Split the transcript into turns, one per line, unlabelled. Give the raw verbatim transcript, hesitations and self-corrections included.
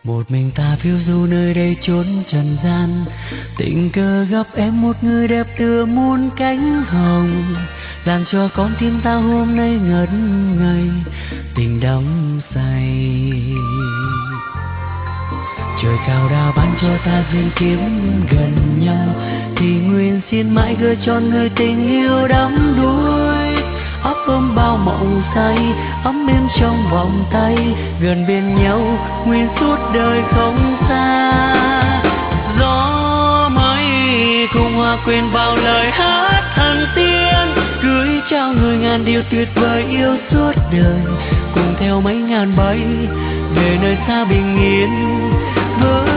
Một mình ta phiêu du nơi đây chốn trần gian, tình cờ gặp em một người đẹp tựa muôn cánh hồng, làm cho con tim ta hôm nay ngất ngây, tình đắm say. Trời cao đã ban cho ta duyên kiếp gần nhau, thì nguyện xin mãi gửi cho người tình yêu đắm đuối. Ấp ôm bao mộng say, ấm êm trong vòng tay, gần bên nhau nguyện suốt đời không xa. Gió mây cùng hòa quyện vào lời hát thần tiên, gửi trao người ngàn điều tuyệt vời yêu suốt đời, cùng theo mấy ngàn bay về nơi xa bình yên. Với